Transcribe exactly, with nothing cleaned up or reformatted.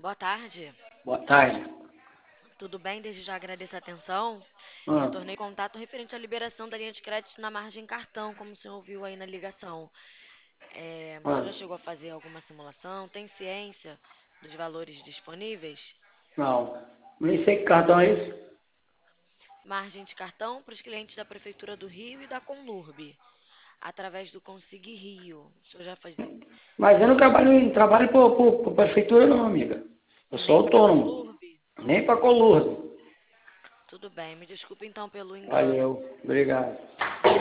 boa tarde. Boa tarde. Tudo bem? Desde já agradeço a atenção. Ah, Retornei contato referente à liberação da linha de crédito na margem cartão, como o senhor ouviu aí na ligação. É, o senhor já ah, chegou a fazer alguma simulação? Tem ciência dos valores disponíveis? não. Nem sei que cartão é esse. Margem de cartão para os clientes da Prefeitura do Rio e da Conlurb, através do Consig Rio. O senhor já fazia, Mas eu não já fez trabalho em trabalho para prefeitura não, amiga. Eu sou nem para autônomo. Conlurb? Nem para colurdo. Tudo bem, me desculpe então pelo engano. Valeu. Obrigado.